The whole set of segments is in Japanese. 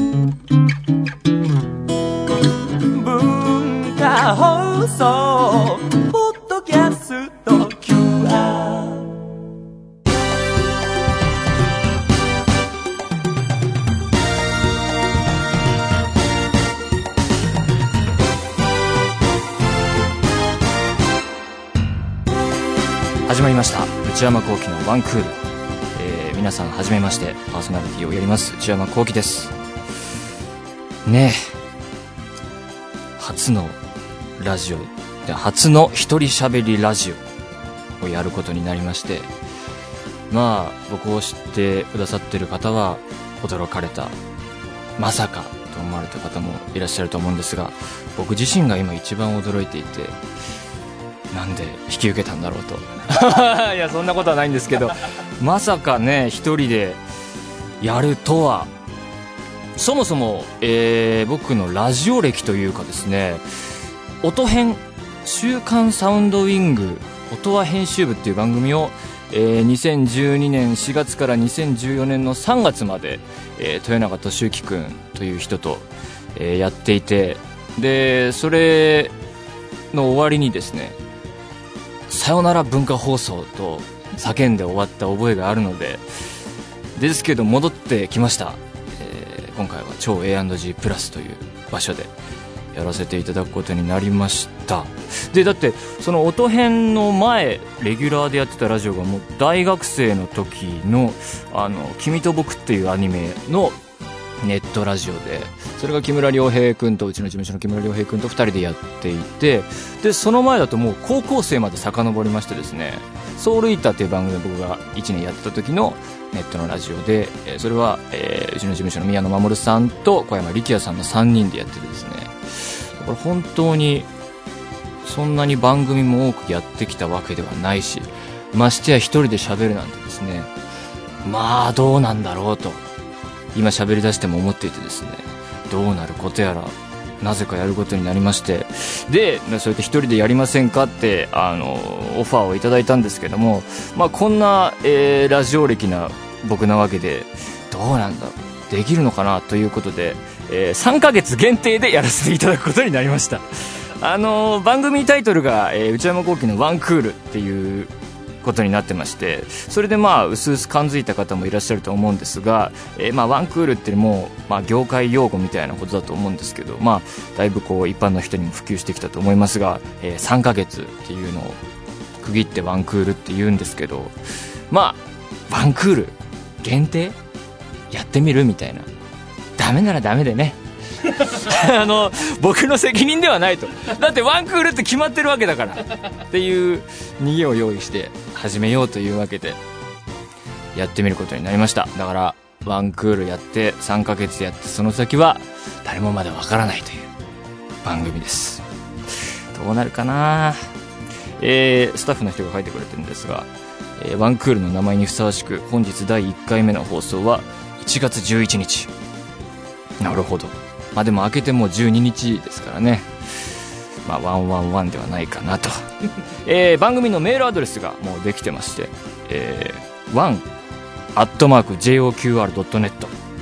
文化放送ポッドキャスト QR。 始まりました内山聖輝のワンクール、皆さんはじめまして、パーソナリティをやります内山聖輝ですね。初のラジオで初の一人喋りラジオをやることになりまして、まあ僕を知ってくださってる方は驚かれた、まさかと思われた方もいらっしゃると思うんですが、僕自身が今一番驚いていて、なんで引き受けたんだろうといやそんなことはないんですけど、まさかね一人でやるとは。そもそも、僕のラジオ歴というかですね、音編週刊サウンドウィング音羽編集部っていう番組を、2012年4月から2014年の3月まで、豊永俊之くんという人と、やっていて、でそれの終わりにですね、さよなら文化放送と叫んで終わった覚えがあるので、ですけど戻ってきました。今回は超 A&G プラスという場所でやらせていただくことになりました。でだってその音編の前レギュラーでやってたラジオがもう大学生の時の君と僕っていうアニメのネットラジオで、それが木村良平君とうちの事務所の木村良平君と2人でやっていて、でその前だともう高校生まで遡りましてですね、ソウルイーターっていう番組で僕が1年やってた時のネットのラジオで、それは、うちの事務所の宮野真守さんと小山力也さんの3人でやっててですね、だから本当にそんなに番組も多くやってきたわけではないし、ましてや一人で喋るなんてですね、まあどうなんだろうと今喋り出しても思っていてですね、どうなることやらなぜかやることになりまして、でそうやって一人でやりませんかってオファーをいただいたんですけども、まあこんな、ラジオ歴な僕なわけで、どうなんだろう、できるのかなということで、3ヶ月限定でやらせていただくことになりました。番組タイトルが、内山聖輝のワンクールっていうことになってまして、それでまあ薄々感づいた方もいらっしゃると思うんですが、まあワンクールってもう、まあ、業界用語みたいなことだと思うんですけど、まあだいぶこう一般の人にも普及してきたと思いますが、3ヶ月っていうのを区切ってワンクールって言うんですけど、まあワンクール限定やってみるみたいな、ダメならダメでね僕の責任ではないと、だってワンクールって決まってるわけだからっていう逃げを用意して始めようというわけでやってみることになりました。だからワンクールやって3ヶ月やって、その先は誰もまだわからないという番組です。どうなるかな。スタッフの人が書いてくれてるんですが、ワンクールの名前にふさわしく本日第1回目の放送は1月11日。なるほど。まあでも明けてもう12日ですからね、まあ111ではないかなと番組のメールアドレスがもうできてまして、one@joqr.net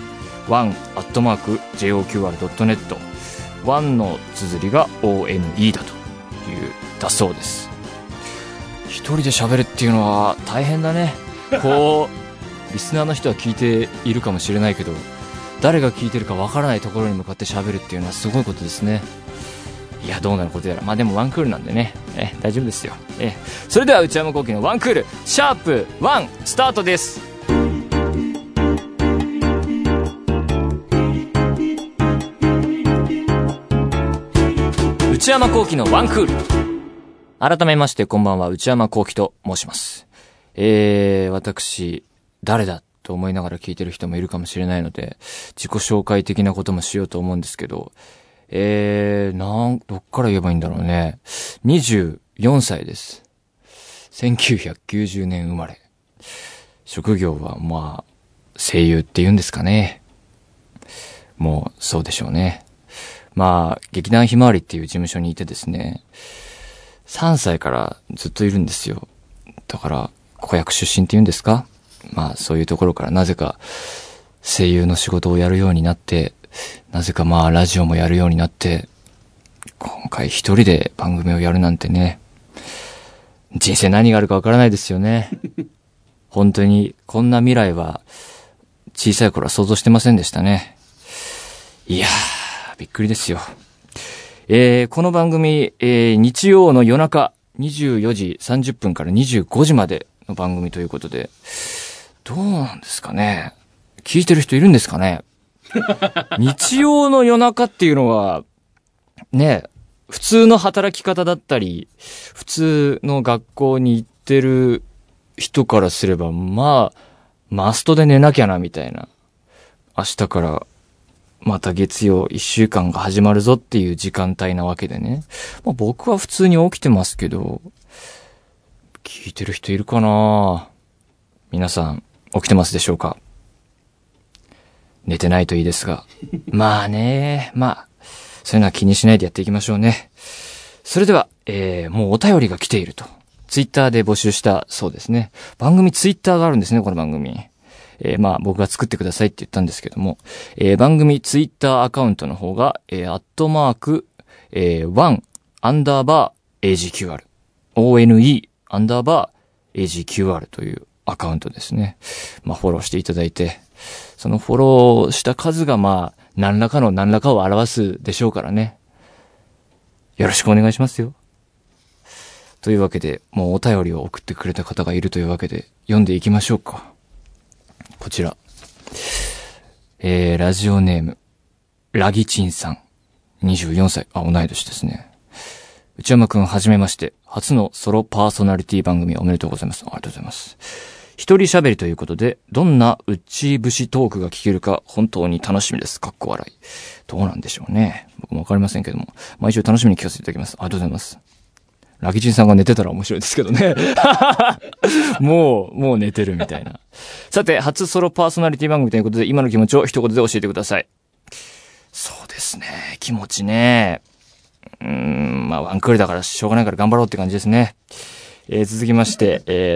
one@joqr.net 1の綴りが ONE だというだそうです。一人で喋るっていうのは大変だね。こうリスナーの人は聞いているかもしれないけど、誰が聞いてるかわからないところに向かって喋るっていうのはすごいことですね。いやどうなることやら、まあでもワンクールなんでね、大丈夫ですよ。それでは内山聖輝のワンクールシャープ1スタートです。内山聖輝のワンクール。改めましてこんばんは、内山聖輝と申します。私誰だと思いながら聞いてる人もいるかもしれないので、自己紹介的なこともしようと思うんですけど、どっから言えばいいんだろうね。24歳です。1990年生まれ。職業はまあ声優って言うんですかね。もうそうでしょうね。まあ劇団ひまわりっていう事務所にいてですね、3歳からずっといるんですよ。だから子役出身って言うんですか。まあそういうところからなぜか声優の仕事をやるようになって、 なぜかまあラジオもやるようになって、今回一人で番組をやるなんてね、人生何があるかわからないですよね。本当にこんな未来は小さい頃は想像してませんでしたね。いやー、びっくりですよ。この番組、日曜の夜中24時30分から25時までの番組ということで、どうなんですかね。聞いてる人いるんですかね。日曜の夜中っていうのは、ね、普通の働き方だったり、普通の学校に行ってる人からすれば、まあ、マストで寝なきゃなみたいな。明日からまた月曜1週間が始まるぞっていう時間帯なわけでね。まあ、僕は普通に起きてますけど、聞いてる人いるかな？皆さん起きてますでしょうか？寝てないといいですが。まあね、まあ、そういうのは気にしないでやっていきましょうね。それでは、もうお便りが来ていると。ツイッターで募集したそうですね。番組ツイッターがあるんですね、この番組。まあ僕が作ってくださいって言ったんですけども、番組ツイッターアカウントの方が、@1_AGQR ONE_AGQR というアカウントですね。まあフォローしていただいて、そのフォローした数がまあ何らかを表すでしょうからね。よろしくお願いしますよ。というわけで、もうお便りを送ってくれた方がいるというわけで、読んでいきましょうか。こちら。ラジオネーム、ラギチンさん。24歳。同い年ですね。内山くんはじめまして。初のソロパーソナリティ番組おめでとうございます。ありがとうございます。一人喋りということで、どんな内節トークが聞けるか本当に楽しみです。かっこ笑い。どうなんでしょうね。僕もわかりませんけども。毎週楽しみに聞かせていただきます。ありがとうございます。ラギチンさんが寝てたら面白いですけどね。もう寝てるみたいな。さて、初ソロパーソナリティ番組ということで、今の気持ちを一言で教えてください。そうですね。気持ちね。まあ、ワンクールだからしょうがないから頑張ろうって感じですね。続きまして、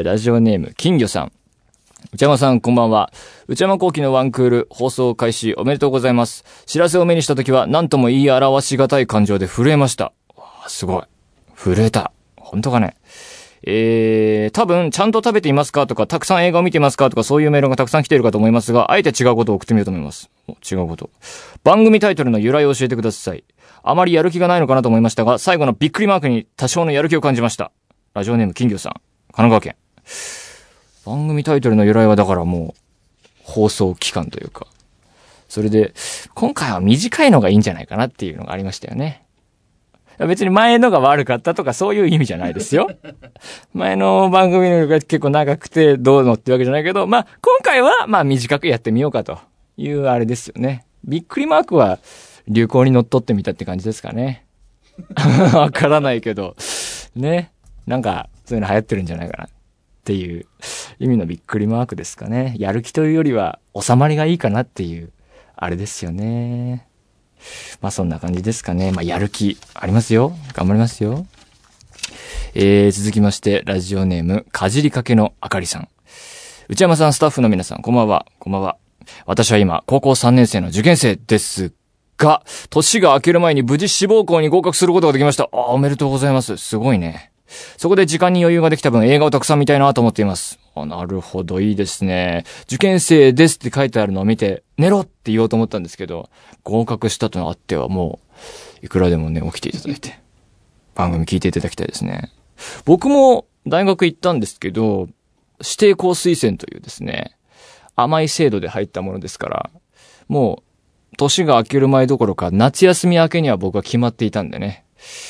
ラジオネーム、金魚さん。内山さん、こんばんは。内山後期のワンクール、放送開始おめでとうございます。知らせを目にしたときは、何とも言い表しがたい感情で震えました。すごい。震えた。本当かね。多分、ちゃんと食べていますかとか、たくさん映画を見ていますかとか、そういうメールがたくさん来ているかと思いますが、あえて違うことを送ってみようと思います。違うこと。番組タイトルの由来を教えてください。あまりやる気がないのかなと思いましたが、最後のびっくりマークに多少のやる気を感じました。ラジオネーム金魚さん。神奈川県。番組タイトルの由来はだからもう、放送期間というか。それで、今回は短いのがいいんじゃないかなっていうのがありましたよね。別に前のが悪かったとかそういう意味じゃないですよ。前の番組のが結構長くてどうのってわけじゃないけど、まあ今回はまあ短くやってみようかというあれですよね。びっくりマークは流行に乗っ取ってみたって感じですかね。わからないけど。ね。なんかそういうの流行ってるんじゃないかなっていう意味のびっくりマークですかね。やる気というよりは収まりがいいかなっていうあれですよね。まあそんな感じですかね。まあやる気ありますよ。頑張りますよ。続きまして、ラジオネーム、かじりかけのあかりさん。内山さん、スタッフの皆さん、こんばんは。こんばんは。私は今、高校3年生の受験生ですが、年が明ける前に無事志望校に合格することができました。おめでとうございます。すごいね。そこで時間に余裕ができた分、映画をたくさん見たいなと思っています。なるほど、いいですね。受験生ですって書いてあるのを見て、寝ろって言おうと思ったんですけど、合格したとあってはもう、いくらでもね、起きていただいて、番組聞いていただきたいですね。僕も大学行ったんですけど、指定校推薦というですね、甘い制度で入ったものですから、もう、年が明ける前どころか、夏休み明けには僕は決まっていたんでね。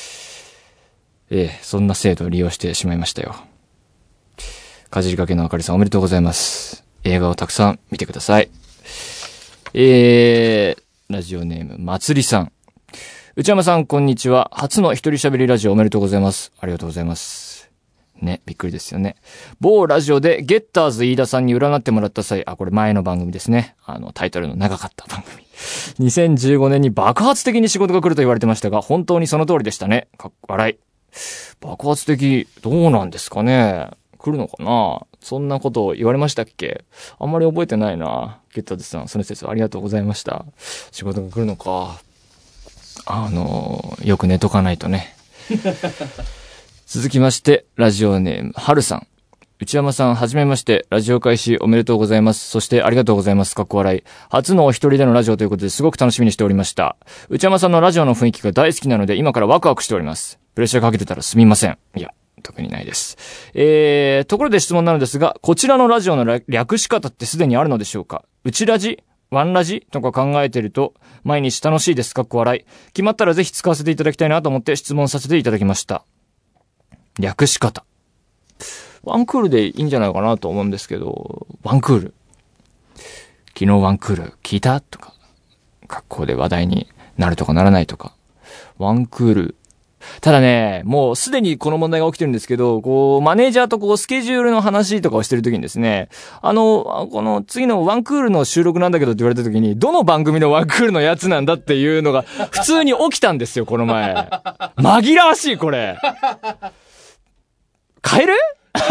そんな制度を利用してしまいましたよ。かじりかけのあかりさんおめでとうございます。映画をたくさん見てください。ラジオネームまつりさん。内山さんこんにちは。初の一人喋りラジオおめでとうございます。ありがとうございます。ね、びっくりですよね。某ラジオでゲッターズ飯田さんに占ってもらった際、これ前の番組ですね。タイトルの長かった番組。2015年に爆発的に仕事が来ると言われてましたが、本当にその通りでしたね。笑い。爆発的、どうなんですかね。 来るのかな？そんなことを言われましたっけ？あんまり覚えてないな。ゲッターズさん、その説はありがとうございました。仕事が来るのか。よく寝とかないとね。続きまして、ラジオネーム、はるさん。内山さん、はじめまして。ラジオ開始おめでとうございます。そしてありがとうございます。かっこ笑い。初のお一人でのラジオということですごく楽しみにしておりました。内山さんのラジオの雰囲気が大好きなので、今からワクワクしております。プレッシャーかけてたらすみません。いや、特にないです。ところで質問なのですが、こちらのラジオの略し方ってすでにあるのでしょうか？うちラジ？ワンラジとか考えてると、毎日楽しいです。かっこ笑い。決まったらぜひ使わせていただきたいなと思って質問させていただきました。略し方。ワンクールでいいんじゃないかなと思うんですけど、ワンクール。昨日ワンクール聞いたとか、学校で話題になるとかならないとか。ワンクール。ただね、もうすでにこの問題が起きてるんですけど、マネージャーとスケジュールの話とかをしてるときにですね、この次のワンクールの収録なんだけどって言われたときに、どの番組のワンクールのやつなんだっていうのが普通に起きたんですよ、この前。紛らわしい、これ。変える？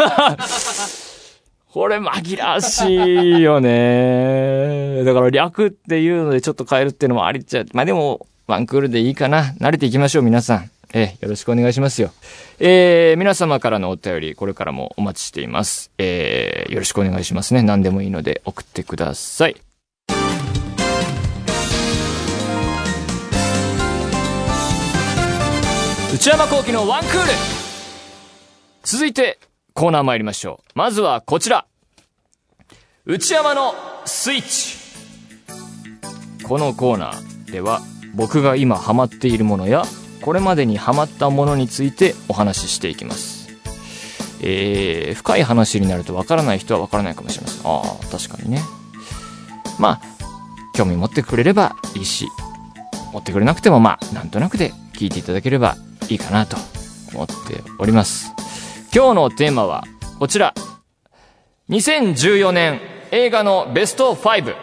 これ紛らわしいよね。だから略っていうのでちょっと変えるっていうのもありっちゃう。まあでも、ワンクールでいいかな。慣れていきましょう、皆さん。よろしくお願いしますよ。皆様からのお便り、これからもお待ちしています。よろしくお願いしますね。何でもいいので送ってください。内山聖輝のワンクール。続いて、コーナー参りましょう。まずはこちら。内山のスイッチ。このコーナーでは、僕が今ハマっているものや、これまでにハマったものについてお話ししていきます。深い話になるとわからない人はわからないかもしれません。ああ、確かにね。まあ、興味持ってくれればいいし、持ってくれなくてもなんとなくで聞いていただければいいかなと思っております。今日のテーマはこちら。2014年映画のベスト5。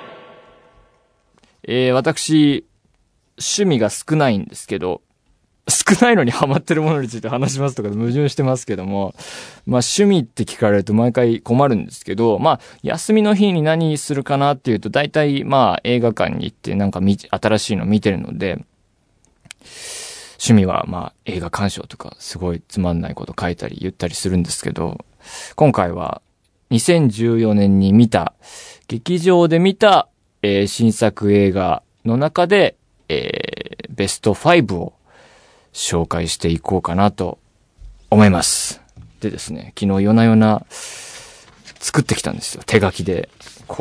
私、趣味が少ないんですけど、少ないのにハマってるものについて話しますとかで矛盾してますけども、趣味って聞かれると毎回困るんですけど、休みの日に何するかなっていうと、大体映画館に行って新しいの見てるので、趣味は映画鑑賞とかすごいつまんないこと書いたり言ったりするんですけど、今回は2014年に劇場で見た、新作映画の中で、ベスト5を紹介していこうかなと思います。でですね、昨日夜な夜な作ってきたんですよ。手書きで、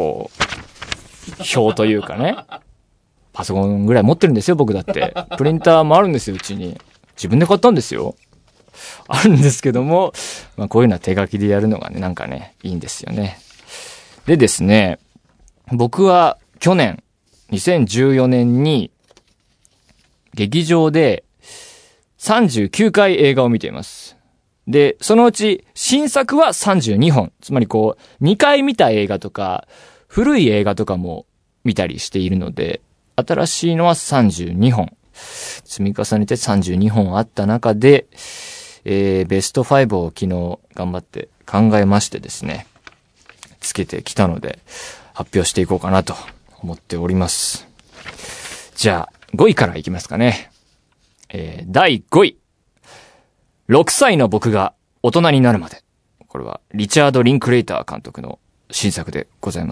表というかね。パソコンぐらい持ってるんですよ、僕だって。プリンターもあるんですよ、うちに。自分で買ったんですよ。あるんですけども、こういうのは手書きでやるのがね、いいんですよね。でですね、僕は去年、2014年に、劇場で39回映画を見ています。で、そのうち新作は32本。つまり2回見た映画とか、古い映画とかも見たりしているので、新しいのは32本。積み重ねて32本あった中で、ベスト5を昨日頑張って考えましてですね、つけてきたので、発表していこうかなと思っております。じゃあ、5位からいきますかね。第5位。6歳の僕が大人になるまで。これは、リチャード・リンクレイター監督の新作でございます。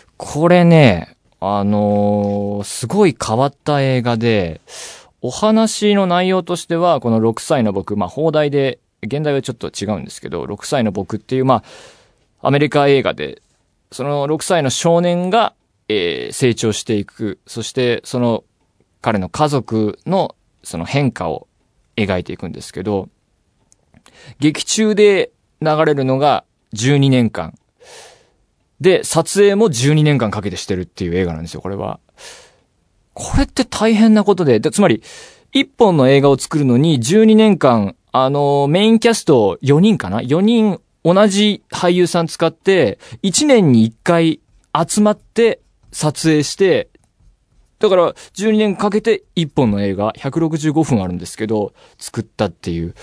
これね、すごい変わった映画で、お話の内容としては、この6歳の僕、放題で、現代はちょっと違うんですけど、6歳の僕っていう、アメリカ映画で、その6歳の少年が、成長していく。そして、その彼の家族のその変化を描いていくんですけど、劇中で流れるのが12年間。で、撮影も12年間かけてしてるっていう映画なんですよ、これは。これって大変なことで、つまり、1本の映画を作るのに12年間、メインキャスト4人かな ?4 人同じ俳優さん使って、1年に1回集まって撮影して、だから12年かけて1本の映画、165分あるんですけど、作ったっていう。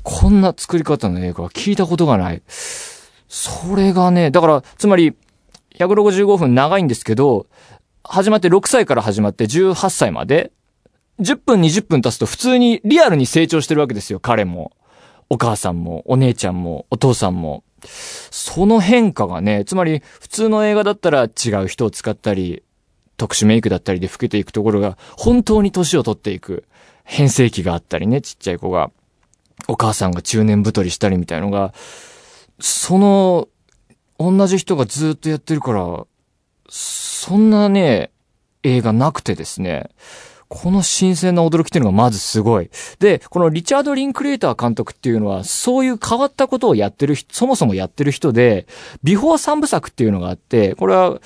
こんな作り方の映画は聞いたことがない。それがね、だから、つまり、165分長いんですけど、始まって6歳から始まって18歳まで、10分20分経つと普通にリアルに成長してるわけですよ、彼も。お母さんも、お姉ちゃんも、お父さんも。その変化がね、つまり普通の映画だったら違う人を使ったり、特殊メイクだったりで老けていくところが、本当に年を取っていく。変声期があったりね、ちっちゃい子が。お母さんが中年太りしたりみたいのが、同じ人がずっとやってるから、そんなね、映画なくてですね、この新鮮な驚きっていうのがまずすごい。で、このリチャード・リンクレーター監督っていうのは、そういう変わったことをやってる人、そもそもやってる人で、ビフォー3部作っていうのがあって、これは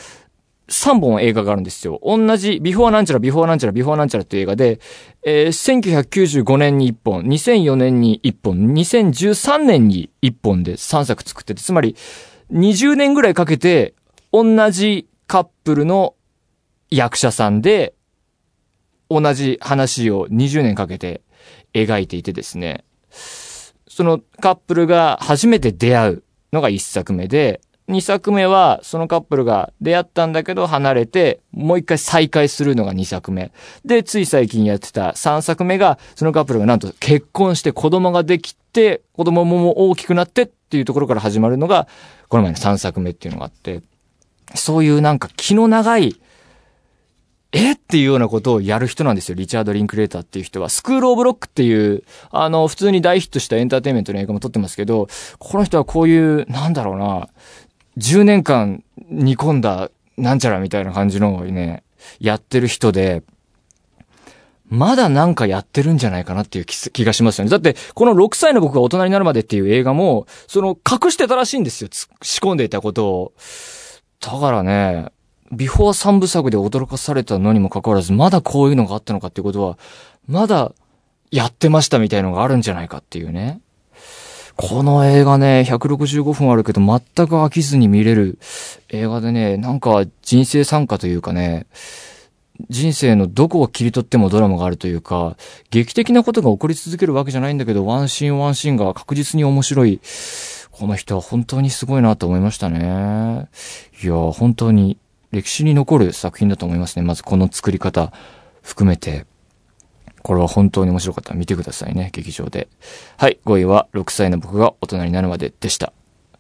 3本映画があるんですよ。同じ、ビフォーなんちゃら、ビフォーなんちゃら、ビフォーなんちゃらっていう映画で、1995年に1本、2004年に1本、2013年に1本で3作作ってて、つまり20年ぐらいかけて、同じカップルの役者さんで、同じ話を20年かけて描いていてですね、そのカップルが初めて出会うのが1作目で、2作目はそのカップルが出会ったんだけど離れて、もう一回再会するのが2作目。で、つい最近やってた3作目が、そのカップルがなんと結婚して子供ができて、子供も大きくなってっていうところから始まるのが、この前の3作目っていうのがあって、そういうなんか気の長い、っていうようなことをやる人なんですよ。リチャード・リンクレーターっていう人は。スクール・オブ・ロックっていう、普通に大ヒットしたエンターテインメントの映画も撮ってますけど、この人はこういう、なんだろうな、10年間煮込んだなんちゃらみたいな感じのをね、やってる人で、まだなんかやってるんじゃないかなっていう気がしますよね。だって、この6歳の僕が大人になるまでっていう映画も、隠してたらしいんですよ。仕込んでいたことを。だからね、ビフォー3部作で驚かされたのにもかかわらず、まだこういうのがあったのかっていうことは、まだやってましたみたいのがあるんじゃないかっていうね。この映画ね、165分あるけど全く飽きずに見れる映画でね、なんか人生参加というかね、人生のどこを切り取ってもドラマがあるというか、劇的なことが起こり続けるわけじゃないんだけど、ワンシーンワンシーンが確実に面白い。この人は本当にすごいなと思いましたね。いや、本当に歴史に残る作品だと思いますね。まずこの作り方含めて。これは本当に面白かったら見てくださいね、劇場で。はい、5位は6歳の僕が大人になるまででした。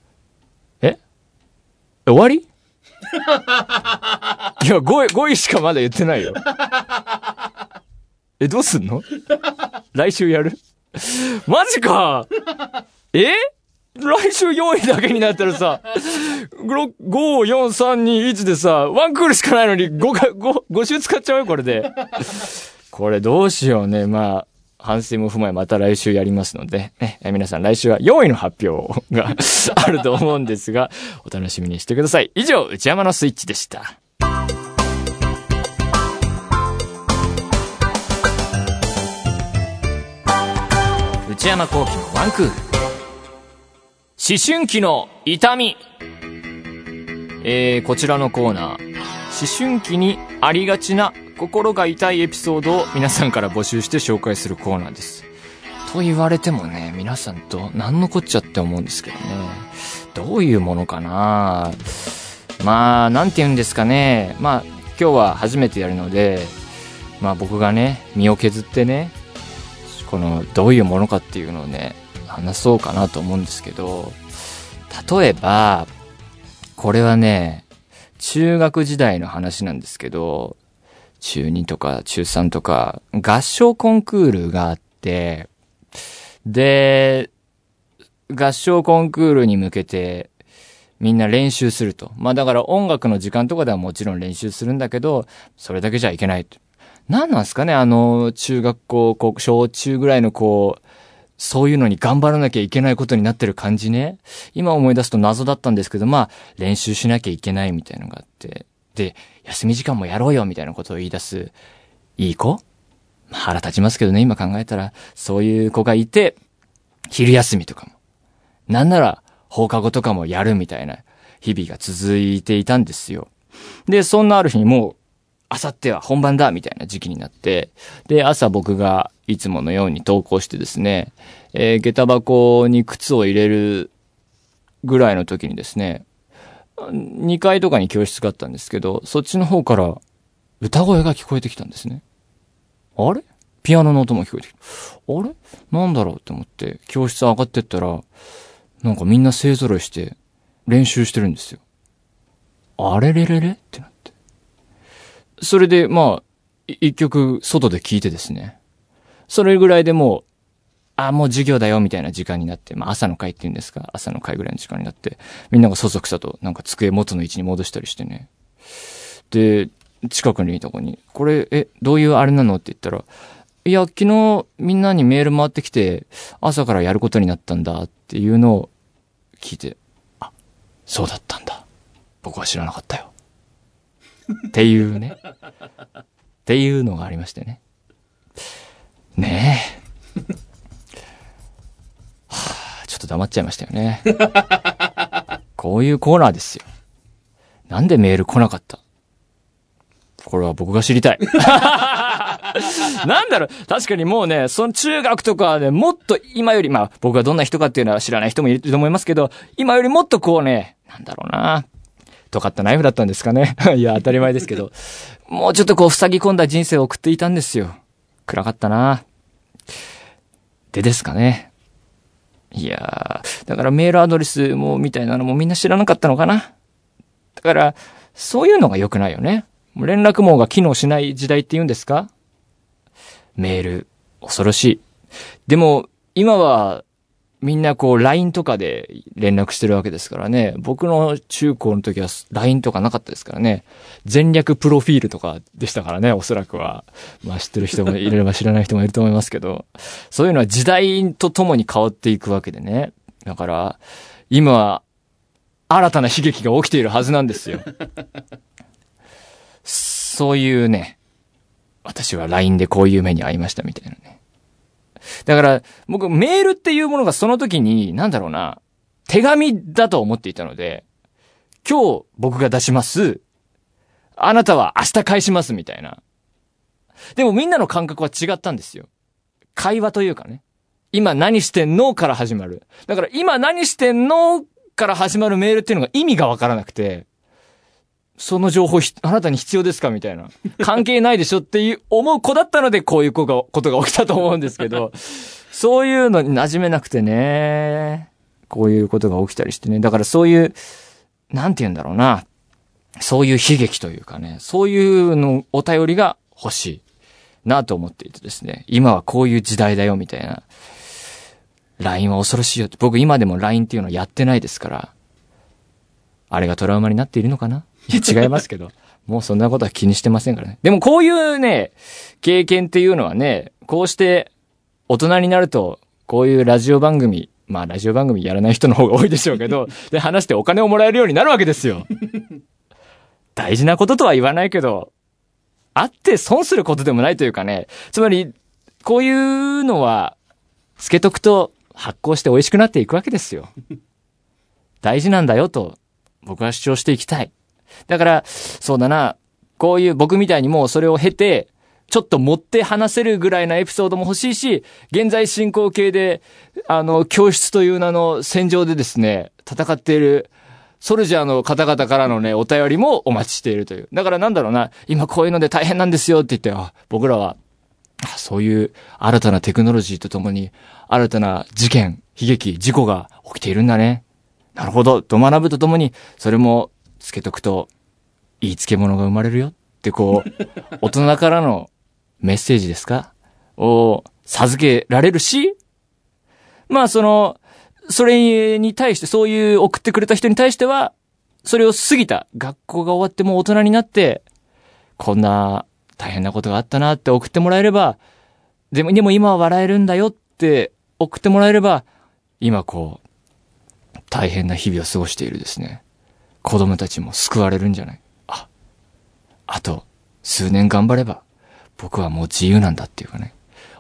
終わりいや、5位しかまだ言ってないよ。どうすんの来週やるマジか来週4位だけになったらさ、5、4、3、2、1でさ、ワンクールしかないのに5週使っちゃうよ、これで。これどうしようね。まあ、反省も踏まえまた来週やりますので、ね、皆さん来週は4位の発表があると思うんですが、お楽しみにしてください。以上、内山のスイッチでした。内山聖輝のワンクール。思春期の痛み。こちらのコーナー、思春期にありがちな心が痛いエピソードを皆さんから募集して紹介するコーナーです。と言われてもね、皆さんと何のこっちゃって思うんですけどね。どういうものかな。まあ、なんて言うんですかね。まあ、今日は初めてやるので、まあ僕がね、身を削ってね、どういうものかっていうのをね、話そうかなと思うんですけど、例えば、これはね、中学時代の話なんですけど、中2とか中3とか合唱コンクールがあって、で、合唱コンクールに向けてみんな練習すると。まあだから音楽の時間とかではもちろん練習するんだけど、それだけじゃいけないと。なんなんすかね、中学校、小中ぐらいのそういうのに頑張らなきゃいけないことになってる感じね。今思い出すと謎だったんですけど、まあ練習しなきゃいけないみたいなのがあって。で、休み時間もやろうよみたいなことを言い出す、いい子？まあ、腹立ちますけどね、今考えたら。そういう子がいて、昼休みとかも。なんなら放課後とかもやるみたいな日々が続いていたんですよ。で、そんなある日にもう、 明後日は本番だみたいな時期になって、で、朝僕がいつものように登校してですね、下駄箱に靴を入れるぐらいの時にですね、2階とかに教室があったんですけど、そっちの方から歌声が聞こえてきたんですね。あれ？ピアノの音も聞こえてきた。あれ？なんだろうって思って教室上がってったら、なんかみんな勢揃いして練習してるんですよ。あれれれれってなって。それでまあ、一曲外で聴いてですね。それぐらいでもう、もう授業だよみたいな時間になって、まあ朝の会っていうんですか、朝の会ぐらいの時間になって、みんながそそくさとなんか机元の位置に戻したりしてね。で、近くにいた子に、これ、どういうあれなのって言ったら、いや、昨日みんなにメール回ってきて、朝からやることになったんだっていうのを聞いて、あ、そうだったんだ。僕は知らなかったよ。っていうね。っていうのがありましてね。ねえ。ちょっと黙っちゃいましたよね。こういうコーナーですよ。なんでメール来なかった？これは僕が知りたい。なんだろう、確かにもうね、その中学とかはね、もっと今より、まあ僕がどんな人かっていうのは知らない人もいると思いますけど、今よりもっとこうね、なんだろうな、尖ったナイフだったんですかね。いや、当たり前ですけど、もうちょっとこう塞ぎ込んだ人生を送っていたんですよ。暗かったな。でですかね。いやー、だからメールアドレスもみたいなのもみんな知らなかったのかな。だから、そういうのが良くないよね。連絡網が機能しない時代って言うんですか？メール、恐ろしい。でも、今は、みんなこう LINE とかで連絡してるわけですからね。僕の中高の時は LINE とかなかったですからね。全略プロフィールとかでしたからね、おそらくは。まあ知ってる人もいれば知らない人もいると思いますけど。そういうのは時代とともに変わっていくわけでね。だから、今は新たな悲劇が起きているはずなんですよ。そういうね、私は LINE でこういう目に遭いましたみたいなね。だから、僕、メールっていうものがその時に、なんだろうな、手紙だと思っていたので、今日僕が出します。あなたは明日返しますみたいな。でもみんなの感覚は違ったんですよ。会話というかね。今何してんのから始まる。だから今何してんのから始まるメールっていうのが意味がわからなくて、その情報あなたに必要ですかみたいな。関係ないでしょっていう思う子だったのでこういうことが起きたと思うんですけど、そういうのに馴染めなくてね、こういうことが起きたりしてね。だからそういう、なんて言うんだろうな。そういう悲劇というかね、そういうのお便りが欲しいなと思っていてですね。今はこういう時代だよみたいな。LINE は恐ろしいよって。僕今でも LINE っていうのやってないですから。あれがトラウマになっているのかな？いや違いますけど。もうそんなことは気にしてませんからね。でもこういうね、経験っていうのはね、こうして大人になると、こういうラジオ番組、まあラジオ番組やらない人の方が多いでしょうけど、で話してお金をもらえるようになるわけですよ。大事なこととは言わないけど、あって損することでもないというかね、つまり、こういうのは、つけとくと発酵して美味しくなっていくわけですよ。大事なんだよと、僕は主張していきたい。だから、そうだな、こういう僕みたいにもうそれを経て、ちょっと持って話せるぐらいなエピソードも欲しいし、現在進行形で、教室という名の戦場でですね、戦っている、ソルジャーの方々からのね、お便りもお待ちしているという。だからなんだろうな、今こういうので大変なんですよって言って、僕らは、そういう新たなテクノロジーとともに、新たな事件、悲劇、事故が起きているんだね。なるほど、と学ぶとともに、それもつけとくと、いい漬物が生まれるよってこう、大人からのメッセージですかを授けられるし、まあそれに対して、そういう送ってくれた人に対しては、それを過ぎた、学校が終わってもう大人になって、こんな大変なことがあったなって送ってもらえれば、でも今は笑えるんだよって送ってもらえれば、今こう、大変な日々を過ごしているですね。子供たちも救われるんじゃない？あと数年頑張れば、僕はもう自由なんだっていうかね。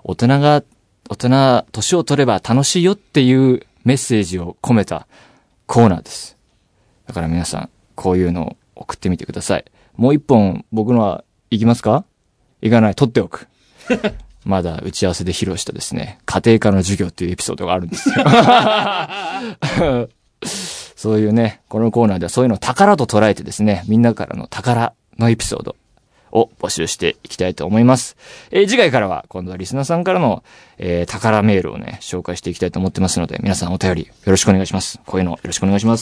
年を取れば楽しいよっていうメッセージを込めたコーナーです。だから皆さん、こういうのを送ってみてください。もう一本僕のは行きますか？行かない。取っておく。まだ打ち合わせで披露したですね、家庭科の授業っていうエピソードがあるんですよ。そういうね、このコーナーではそういうのを宝と捉えてですね、みんなからの宝のエピソードを募集していきたいと思います。次回からは今度はリスナーさんからの、宝メールをね、紹介していきたいと思ってますので、皆さんお便りよろしくお願いします。こういうのよろしくお願いします。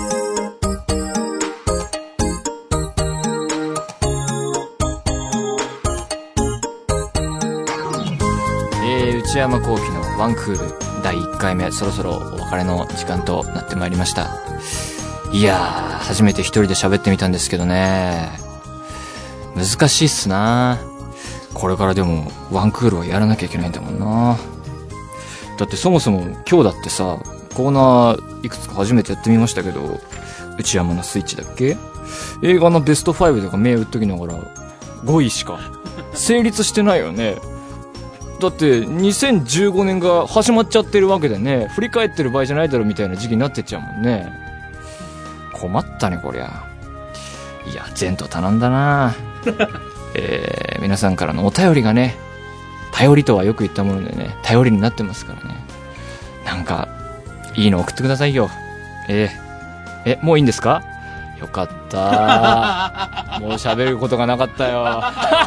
内山聖輝のワンクール第1回目、そろそろお別れの時間となってまいりました。いやー、初めて一人で喋ってみたんですけどね、難しいっすな。これからでもワンクールはやらなきゃいけないんだもんな。だってそもそも今日だってさ、コーナーいくつか初めてやってみましたけど、内山のスイッチだっけ、映画のベスト5とか目打っときながら5位しか成立してないよね。だって2015年が始まっちゃってるわけでね、振り返ってる場合じゃないだろみたいな時期になってっちゃうもんね。困ったねこりゃ。いや、前途多難だな。皆さんからのお便りがね、頼りとはよく言ったものでね、頼りになってますからね。なんかいいの送ってくださいよ。もういいんですか？よかったもう喋ることがなかったよ。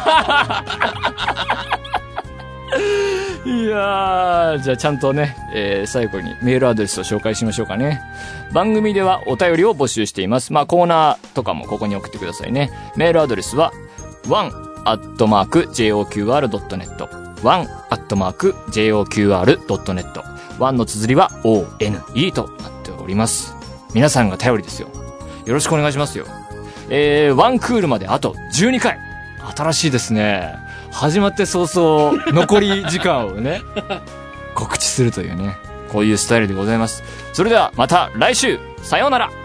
いやー、じゃあちゃんとね、最後にメールアドレスを紹介しましょうかね。番組ではお便りを募集しています。まあコーナーとかもここに送ってくださいね。メールアドレスは one@joqr.net one@joqr.net 1の綴りは ONE となっております。皆さんが頼りですよ。よろしくお願いしますよ。ワンクールまであと12回。新しいですね。始まって早々残り時間をね告知するというね、こういうスタイルでございます。それではまた来週、さようなら。